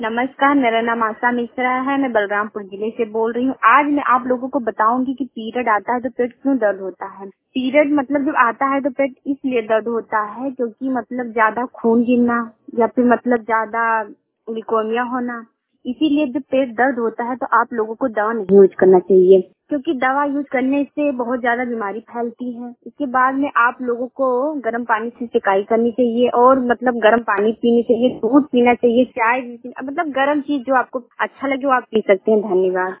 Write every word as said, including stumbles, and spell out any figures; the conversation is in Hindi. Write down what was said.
नमस्कार, मेरा नाम आशा मिश्रा है। मैं बलरामपुर जिले से बोल रही हूँ। आज मैं आप लोगों को बताऊंगी कि पीरियड आता है तो पेट क्यों दर्द होता है। पीरियड मतलब जब आता है तो पेट इसलिए दर्द होता है क्योंकि मतलब ज्यादा खून गिरना या फिर मतलब ज्यादा ग्लूकोमिया होना। इसीलिए जब पेट दर्द होता है तो आप लोगों को दवा नहीं यूज करना चाहिए, क्योंकि दवा यूज करने से बहुत ज्यादा बीमारी फैलती है। इसके बाद में आप लोगों को गर्म पानी से सिकाई करनी चाहिए और मतलब गर्म पानी पीनी चाहिए, दूध पीना चाहिए, चाय भी पीना, मतलब गर्म चीज जो आपको अच्छा लगे वो आप पी सकते हैं। धन्यवाद।